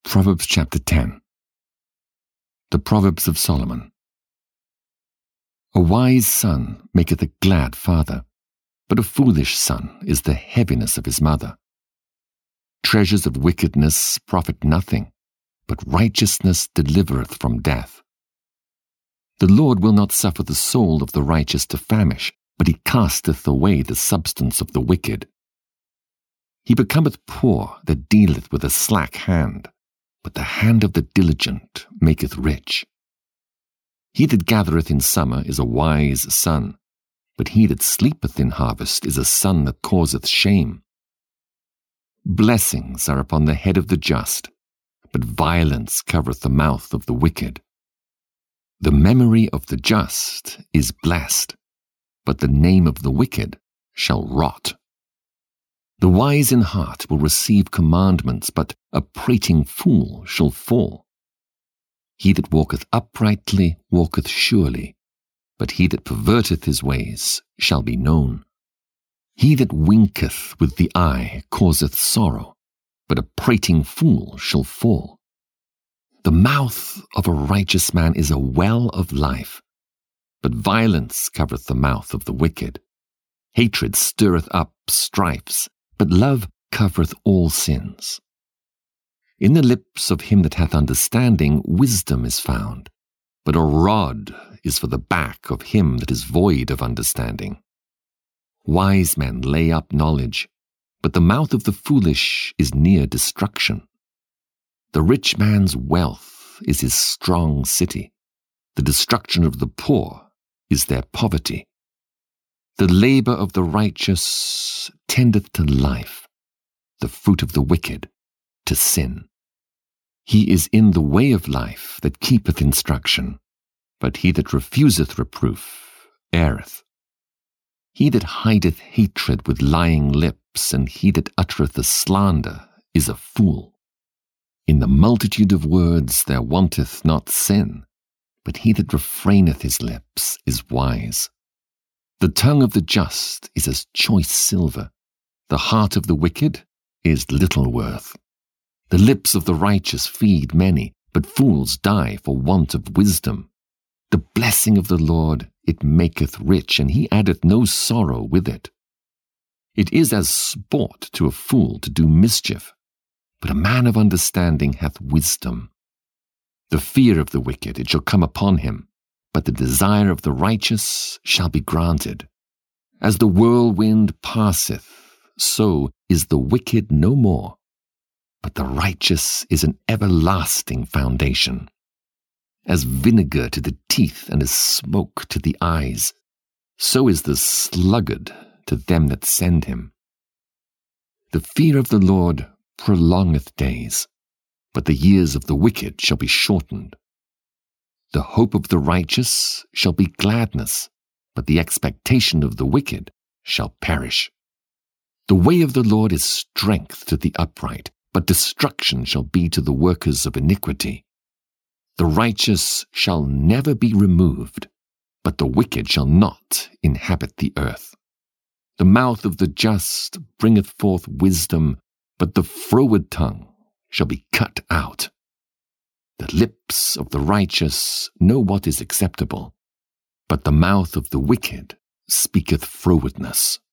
Proverbs chapter 10. The Proverbs of Solomon. A wise son maketh a glad father, but a foolish son is the heaviness of his mother. Treasures of wickedness profit nothing, but righteousness delivereth from death. The Lord will not suffer the soul of the righteous to famish, but he casteth away the substance of the wicked. He becometh poor that dealeth with a slack hand, but the hand of the diligent maketh rich. He that gathereth in summer is a wise son, but he that sleepeth in harvest is a son that causeth shame. Blessings are upon the head of the just, but violence covereth the mouth of the wicked. The memory of the just is blessed, but the name of the wicked shall rot. The wise in heart will receive commandments, but a prating fool shall fall. He that walketh uprightly walketh surely, but he that perverteth his ways shall be known. He that winketh with the eye causeth sorrow, but a prating fool shall fall. The mouth of a righteous man is a well of life, but violence covereth the mouth of the wicked. Hatred stirreth up strifes, but love covereth all sins. In the lips of him that hath understanding wisdom is found, but a rod is for the back of him that is void of understanding. Wise men lay up knowledge, but the mouth of the foolish is near destruction. The rich man's wealth is his strong city. The destruction of the poor is their poverty. The labor of the righteous tendeth to life, the fruit of the wicked to sin. He is in the way of life that keepeth instruction, but he that refuseth reproof erreth. He that hideth hatred with lying lips, and he that uttereth a slander, is a fool. In the multitude of words there wanteth not sin, but he that refraineth his lips is wise. The tongue of the just is as choice silver. The heart of the wicked is little worth. The lips of the righteous feed many, but fools die for want of wisdom. The blessing of the Lord, it maketh rich, and he addeth no sorrow with it. It is as sport to a fool to do mischief, but a man of understanding hath wisdom. The fear of the wicked, it shall come upon him, but the desire of the righteous shall be granted. As the whirlwind passeth, so is the wicked no more, but the righteous is an everlasting foundation. As vinegar to the teeth and as smoke to the eyes, so is the sluggard to them that send him. The fear of the Lord prolongeth days, but the years of the wicked shall be shortened. The hope of the righteous shall be gladness, but the expectation of the wicked shall perish. The way of the Lord is strength to the upright, but destruction shall be to the workers of iniquity. The righteous shall never be removed, but the wicked shall not inhabit the earth. The mouth of the just bringeth forth wisdom, but the froward tongue shall be cut out. The lips of the righteous know what is acceptable, but the mouth of the wicked speaketh frowardness.